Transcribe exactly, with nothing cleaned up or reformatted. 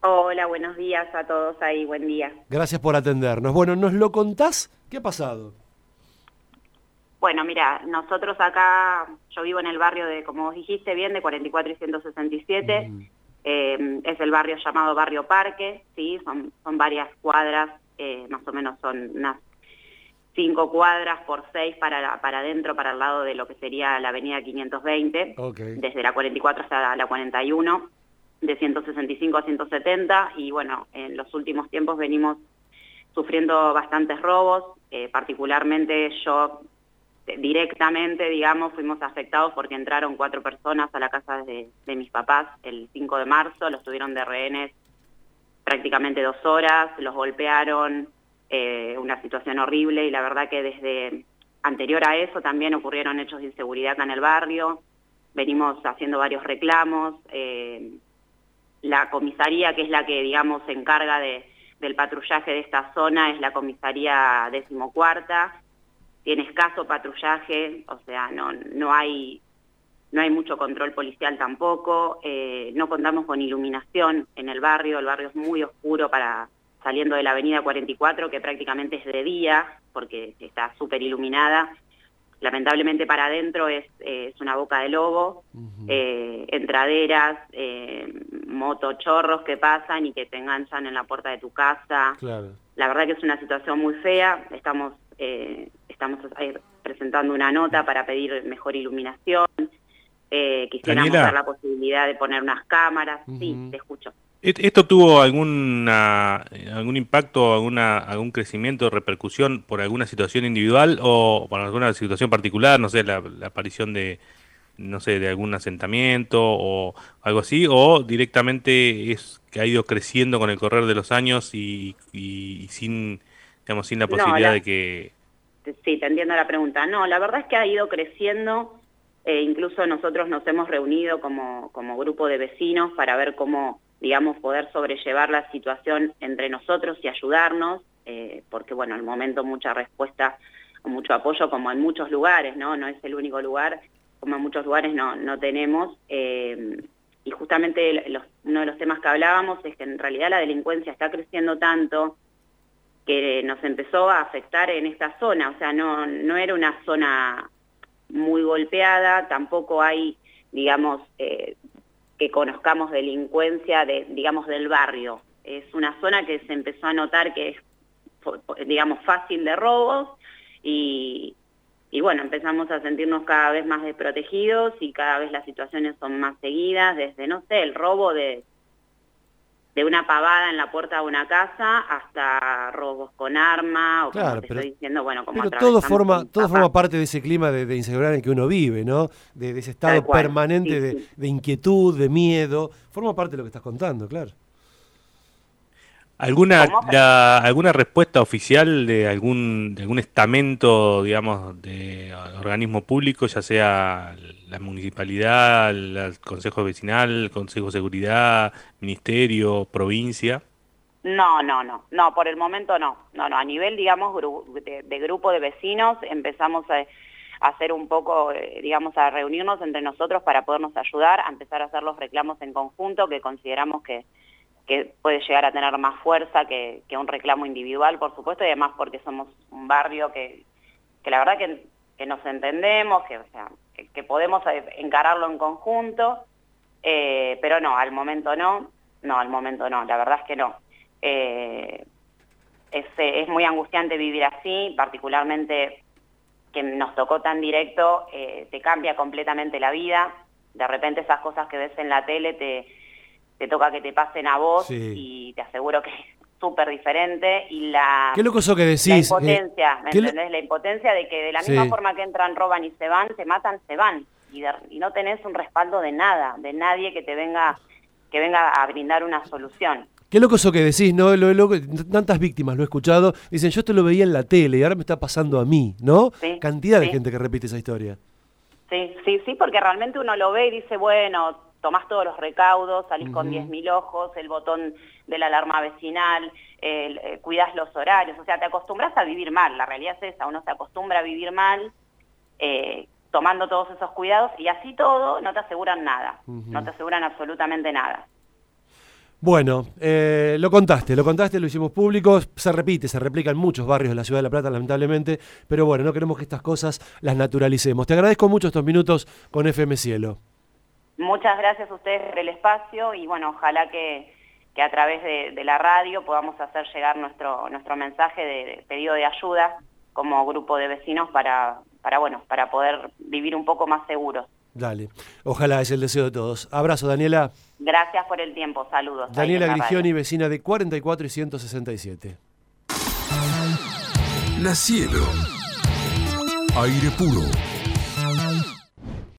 Hola, buenos días a todos ahí, buen día. Gracias por atendernos. Bueno, ¿nos lo contás? ¿Qué ha pasado? Bueno, mira, nosotros acá, yo vivo en el barrio de, como vos dijiste bien, de cuarenta y cuatro y ciento sesenta y siete, Mm, eh, es el barrio llamado Barrio Parque, ¿sí? Son, son varias cuadras, eh, más o menos son unas cinco cuadras por seis para, la- para adentro, para el lado de lo que sería la avenida quinientos veinte, ok. desde la cuarenta y cuatro hasta la cuarenta y uno, de ciento sesenta y cinco a ciento setenta, y bueno, en los últimos tiempos venimos sufriendo bastantes robos, eh, particularmente yo eh, directamente, digamos, fuimos afectados porque entraron cuatro personas a la casa de, de mis papás el cinco de marzo, los tuvieron de rehenes prácticamente dos horas, los golpearon, eh, una situación horrible, y la verdad que desde anterior a eso también ocurrieron hechos de inseguridad acá en el barrio, venimos haciendo varios reclamos, eh, la comisaría, que es la que, digamos, se encarga de, del patrullaje de esta zona, es la comisaría decimocuarta, tiene escaso patrullaje, o sea, no, no hay, no hay mucho control policial tampoco, eh, no contamos con iluminación en el barrio, el barrio es muy oscuro para saliendo de la avenida cuarenta y cuatro, que prácticamente es de día, porque está súper iluminada. Lamentablemente para adentro es, eh, es una boca de lobo, Ujú, eh, entraderas, eh, motochorros que pasan y que te enganchan en la puerta de tu casa. claro. La verdad que es una situación muy fea, estamos, eh, estamos ahí presentando una nota para pedir mejor iluminación, eh, quisiéramos ver Daniela, la posibilidad de poner unas cámaras. Sí, Ujú. te escucho. ¿et- ¿esto tuvo alguna, algún impacto, alguna, algún crecimiento, repercusión por alguna situación individual o por alguna situación particular? No sé, la, la aparición de, no sé, de algún asentamiento o algo así, o directamente es que ha ido creciendo con el correr de los años y, y- y sin, digamos, sin la No, posibilidad la, de que... sí, te entiendo la pregunta. No, la verdad es que ha ido creciendo, eh, incluso nosotros nos hemos reunido como, como grupo de vecinos para ver cómo, digamos, poder sobrellevar la situación entre nosotros y ayudarnos, eh, porque, bueno, al momento mucha respuesta, mucho apoyo, como en muchos lugares, ¿no? No es el único lugar, como en muchos lugares no, no tenemos. Eh, y justamente los, uno de los temas que hablábamos es que en realidad la delincuencia está creciendo tanto que nos empezó a afectar en esta zona, o sea, no, no era una zona muy golpeada, tampoco hay, digamos, eh, que conozcamos delincuencia, de, digamos, del barrio. Es una zona que se empezó a notar que es, digamos, fácil de robos, y, y bueno, empezamos a sentirnos cada vez más desprotegidos y cada vez las situaciones son más seguidas, desde, no sé, el robo de de una pavada en la puerta de una casa hasta robos con arma, o como Claro, te pero, estoy diciendo, bueno, como pero todo atravesamos con forma, mis todo papás, forma parte de ese clima de, de inseguridad en el que uno vive, ¿no? De, de ese tal estado cual, permanente sí, de, sí. de inquietud, de miedo. Forma parte de lo que estás contando, claro. ¿Alguna, ¿Cómo? la, alguna respuesta oficial de algún, de algún estamento, digamos, de organismo público, ya sea la municipalidad, el, el consejo vecinal, el consejo de seguridad, ministerio, provincia? No, no, no, no, por el momento no, no, no, a nivel, digamos, gru de, de grupo de vecinos empezamos a, a hacer un poco, eh, digamos, a reunirnos entre nosotros para podernos ayudar, a empezar a hacer los reclamos en conjunto, que consideramos que que puede llegar a tener más fuerza que, que un reclamo individual, por supuesto, y además porque somos un barrio que, que la verdad que, que nos entendemos, que, o sea, que, que podemos encararlo en conjunto, eh, pero no, al momento no, no, al momento no, la verdad es que no. Eh, es, es muy angustiante vivir así, particularmente que nos tocó tan directo, eh, te cambia completamente la vida, de repente esas cosas que ves en la tele te te toca que te pasen a vos, Sí. y te aseguro que es súper diferente, y la, Qué loco eso que la decís. Eh, impotencia, ¿me qué lo- entendés? La impotencia de que de la misma Sí. forma que entran, roban y se van, te matan, se van, y, de, y no tenés un respaldo de nada, de nadie que te venga, que venga a brindar una solución. Qué loco eso que decís, ¿no? Lo, lo- tantas víctimas lo he escuchado. Dicen, yo te lo veía en la tele y ahora me está pasando a mí, ¿no? Sí, Cantidad de sí. gente que repite esa historia. Sí, sí, sí, porque realmente uno lo ve y dice, bueno, tomás todos los recaudos, salís con diez Ujú. mil ojos, el botón de la alarma vecinal, el, eh, cuidás los horarios, o sea, te acostumbras a vivir mal, la realidad es esa, uno se acostumbra a vivir mal, eh, tomando todos esos cuidados, y así todo no te aseguran nada, no Ujú. te aseguran absolutamente nada. Bueno, eh, lo contaste, lo contaste, lo hicimos público, se repite, se replica en muchos barrios de la Ciudad de La Plata, lamentablemente, pero bueno, no queremos que estas cosas las naturalicemos. Te agradezco mucho estos minutos con F M Cielo. Muchas gracias a ustedes por el espacio y bueno, ojalá que, que a través de, de la radio podamos hacer llegar nuestro, nuestro mensaje de, de pedido de ayuda como grupo de vecinos para, para, bueno, para poder vivir un poco más seguros. Dale, ojalá es el deseo de todos. Abrazo, Daniela. Gracias por el tiempo, saludos. Daniela Grigioni, vecina de cuarenta y cuatro y ciento sesenta y siete. La Cielo. Aire puro.